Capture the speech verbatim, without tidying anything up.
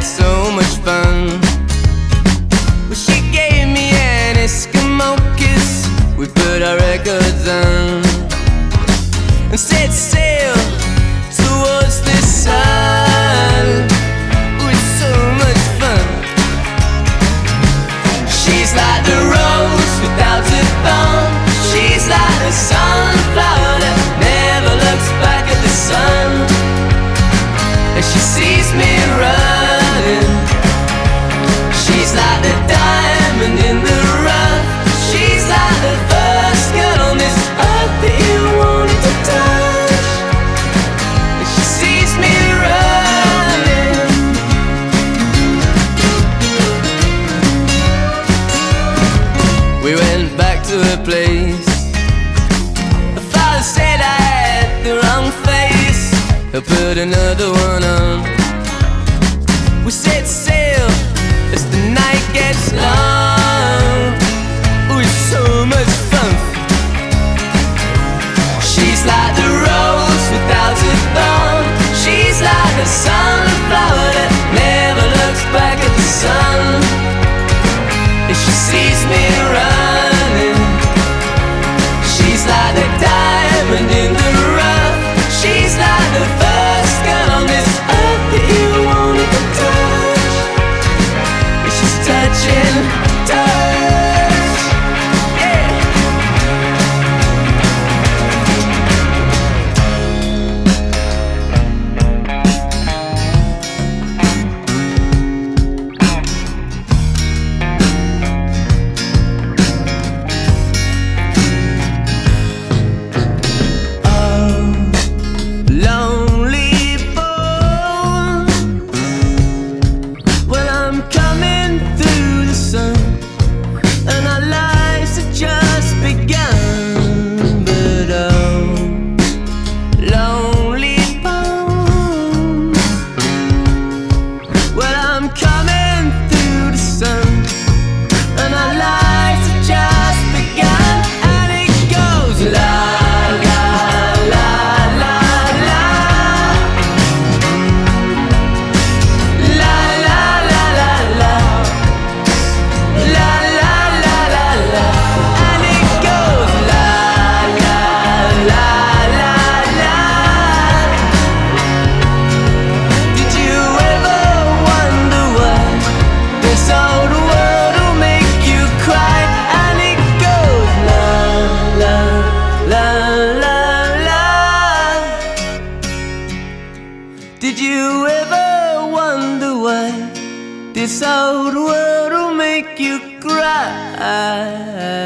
had so much fun. Well, she gave me an Eskimo kiss. We put our records on and set sail towards the sun. With so much fun. She's like the rose without a thorn. She's like the sunflower that never looks back at the sun. And she sees me running. She's like the diamond in the rough. She's like the first girl on this earth that you wanted to touch. And she sees me running. We went back to her place. The father said I had the wrong face. He'll put another one on. We set sail as the night gets long. Oh, it's so much fun. She's like the rose without a thorn. She's like a sunflower that never looks back at the sun. And she sees me running. She's like the diamond in the rough. She's like the first girl on this earth that you wanted to touch. And she's touching, touch, yeah. Did you ever wonder why this old world will make you cry?